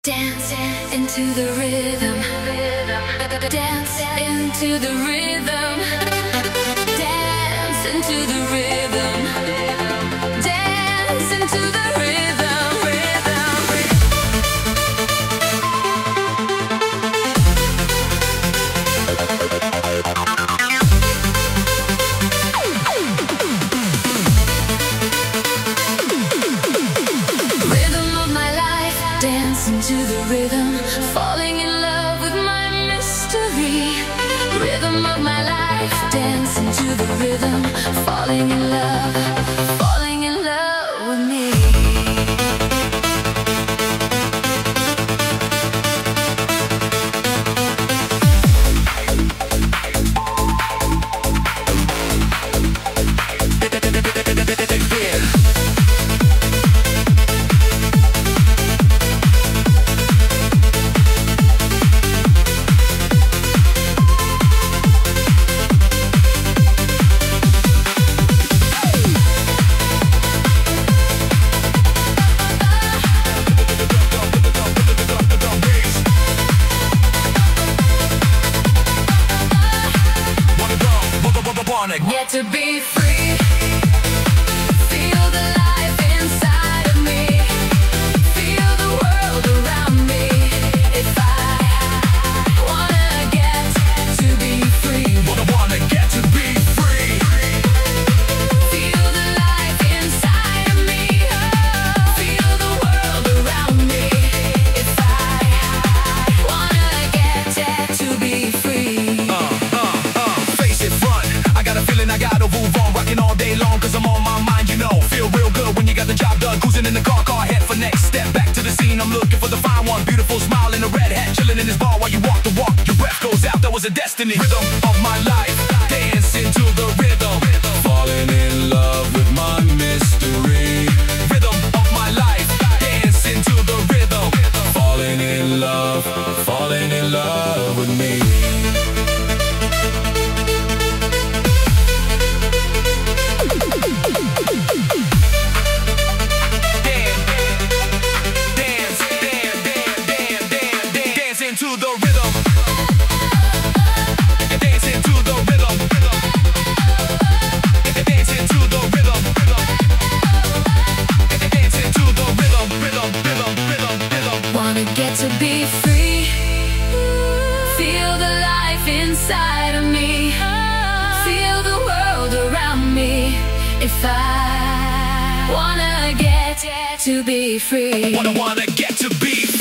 Dance into the rhythm. Dance into the rhythm. Dance into the rhythm. Dance into the rhythm. Rhythm of my life. Dance into the rhythm. Falling in love with my mystery. Rhythm of my life. Dance into the rhythm. Falling in love. Falling in love with me. Get to be free. Feel the life inside of me. Feel the world around me. If I wanna get to be free. Wanna get to be free. Feel the life inside of me. Oh, feel the world around me. If I wanna get to be free. Face it front. I got a feeling I gotta move on. Rocking all day long cause I'm on my mind, you know. Feel real good when you got the job done. Cruising in the car head for next. Step back to the scene, I'm looking for the fine one. Beautiful smile in a red hat. Chilling in this bar while you walk the walk. Your breath goes out, that was a destiny. Rhythm of my life. Dance into the rhythm. Falling in love with my mystery. Rhythm of my life. Dance into the rhythm. Falling in love with me. Into the rhythm. Dance into the rhythm. Dance into the rhythm. Dance into the rhythm. Wanna get to be free. Feel the life inside of me. Feel the world around me. If I wanna get to be free. Wanna get to be free.